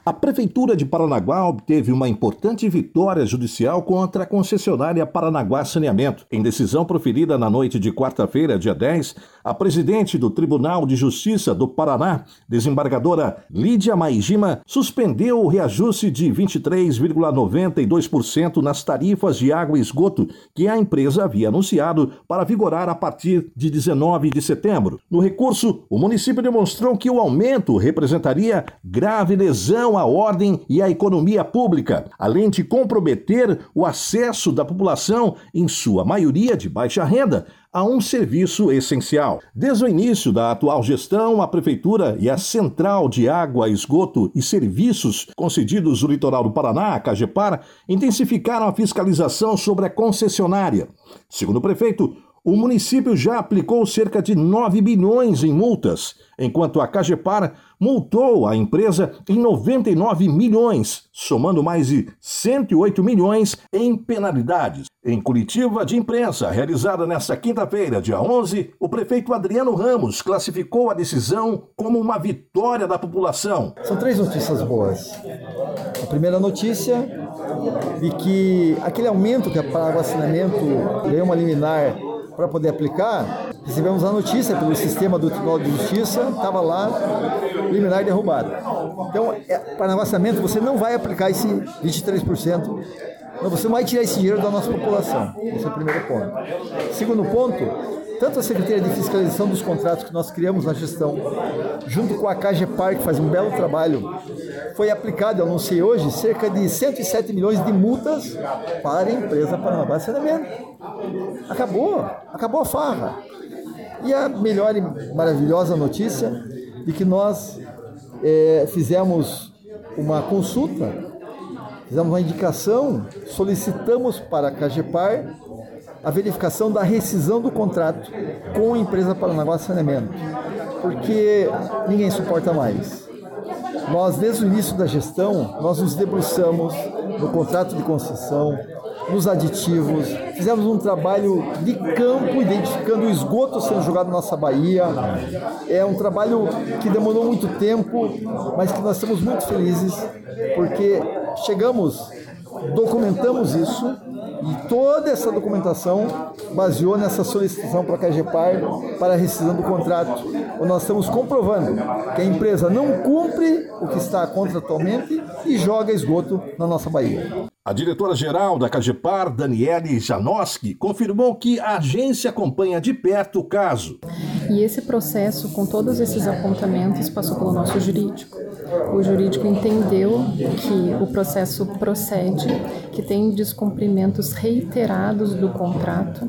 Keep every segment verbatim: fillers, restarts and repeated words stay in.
A Prefeitura de Paranaguá obteve uma importante vitória judicial contra a concessionária Paranaguá Saneamento. Em decisão proferida na noite de quarta-feira, dia dez, a presidente do Tribunal de Justiça do Paraná, desembargadora Lídia Maijima, suspendeu o reajuste de vinte e três vírgula noventa e dois por cento nas tarifas de água e esgoto que a empresa havia anunciado para vigorar a partir de dezenove de setembro. No recurso, o município demonstrou que o aumento representaria grave lesão à ordem e à economia pública, além de comprometer o acesso da população, em sua maioria de baixa renda, a um serviço essencial. Desde o início da atual gestão, a Prefeitura e a Central de Água, Esgoto e Serviços Concedidos do Litoral do Paraná, a Cagepar, intensificaram a fiscalização sobre a concessionária. Segundo o prefeito, o município já aplicou cerca de nove bilhões em multas, enquanto a Cagepar multou a empresa em noventa e nove milhões, somando mais de cento e oito milhões em penalidades. Em coletiva de imprensa realizada nesta quinta-feira, dia onze, o prefeito Adriano Ramos classificou a decisão como uma vitória da população. São três notícias boas. A primeira notícia de que aquele aumento que a Paranaguá Saneamento ganhou uma liminar para poder aplicar, recebemos a notícia pelo sistema do Tribunal de Justiça, estava lá, liminar derrubado. Então, Paranaguá Saneamento, você não vai aplicar esse vinte e três por cento, não, você não vai tirar esse dinheiro da nossa população. Esse é o primeiro ponto. Segundo ponto, tanto a Secretaria de Fiscalização dos Contratos que nós criamos na gestão, junto com a Cagepar, que faz um belo trabalho, foi aplicado, eu anunciei hoje, cerca de cento e sete milhões de multas para a empresa Paranaguá Saneamento. Acabou, acabou a farra. E a melhor e maravilhosa notícia de que nós é, fizemos uma consulta, fizemos uma indicação, solicitamos para a Cagepar a verificação da rescisão do contrato com a empresa Paranaguá Saneamento, porque ninguém suporta mais. Nós, desde o início da gestão, nós nos debruçamos no contrato de concessão, nos aditivos, fizemos um trabalho de campo, identificando o esgoto sendo jogado na nossa baía. É um trabalho que demorou muito tempo, mas que nós estamos muito felizes, porque chegamos, documentamos isso, e toda essa documentação baseou nessa solicitação para a Cagepar para a rescisão do contrato, onde nós estamos comprovando que a empresa não cumpre o que está contratualmente e joga esgoto na nossa baía. A diretora-geral da Cagepar, Daniele Janoski, confirmou que a agência acompanha de perto o caso. E esse processo, com todos esses apontamentos, passou pelo nosso jurídico. O jurídico entendeu que o processo procede, que tem descumprimentos reiterados do contrato,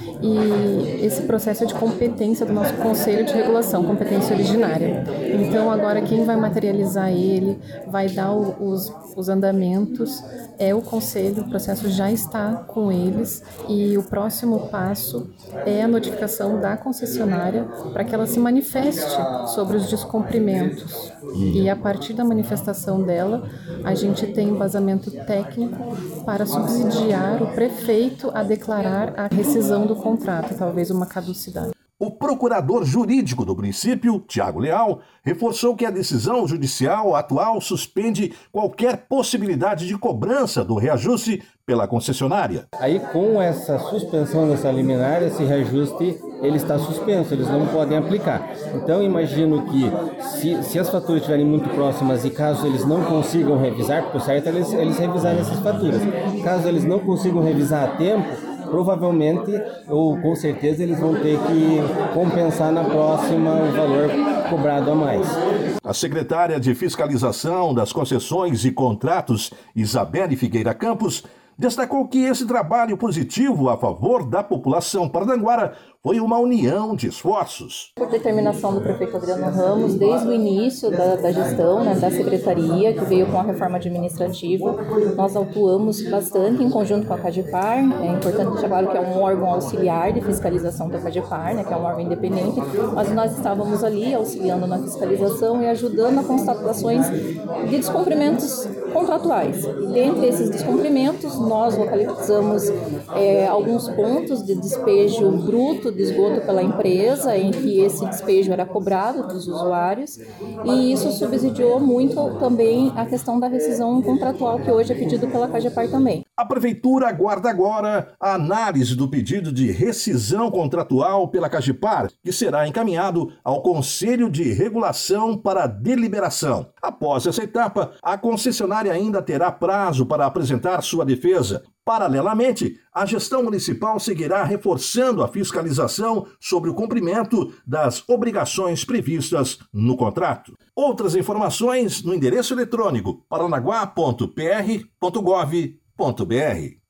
e esse processo é de competência do nosso Conselho de Regulação, competência originária. Então, agora quem vai materializar ele, vai dar o, os, os andamentos, é o Conselho, o processo já está com eles, e o próximo passo é a notificação da concessionária para que ela se manifeste sobre os descumprimentos. E a partir da manifestação dela, a gente tem embasamento técnico para subsidiar o prefeito a declarar a rescisão do contrato, talvez uma caducidade. O procurador jurídico do município, Tiago Leal, reforçou que a decisão judicial atual suspende qualquer possibilidade de cobrança do reajuste pela concessionária. Aí, com essa suspensão dessa liminar, esse reajuste ele está suspenso, eles não podem aplicar. Então, imagino que se, se as faturas estiverem muito próximas e caso eles não consigam revisar, porque o certo é eles, eles revisarem essas faturas. Caso eles não consigam revisar a tempo, provavelmente, ou com certeza, eles vão ter que compensar na próxima o valor cobrado a mais. A secretária de Fiscalização das Concessões e Contratos, Isabelle Figueira Campos, destacou que esse trabalho positivo a favor da população paranaguara foi uma união de esforços. Por determinação do prefeito Adriano Ramos, desde o início da, da gestão, né, da secretaria, que veio com a reforma administrativa, nós atuamos bastante em conjunto com a Cagepar. É importante deixar claro que é um órgão auxiliar de fiscalização da Cagepar, né, que é um órgão independente, mas nós estávamos ali auxiliando na fiscalização e ajudando a constatações de descumprimentos contratuais. Dentre esses descumprimentos, nós localizamos é, alguns pontos de despejo bruto de esgoto pela empresa, em que esse despejo era cobrado dos usuários, e isso subsidiou muito também a questão da rescisão contratual, que hoje é pedido pela Cagepar também. A Prefeitura aguarda agora a análise do pedido de rescisão contratual pela Cagepar, que será encaminhado ao Conselho de Regulação para deliberação. Após essa etapa, a concessionária ainda terá prazo para apresentar sua defesa. Paralelamente, a gestão municipal seguirá reforçando a fiscalização sobre o cumprimento das obrigações previstas no contrato. Outras informações no endereço eletrônico paranaguá ponto p r ponto gov ponto b r.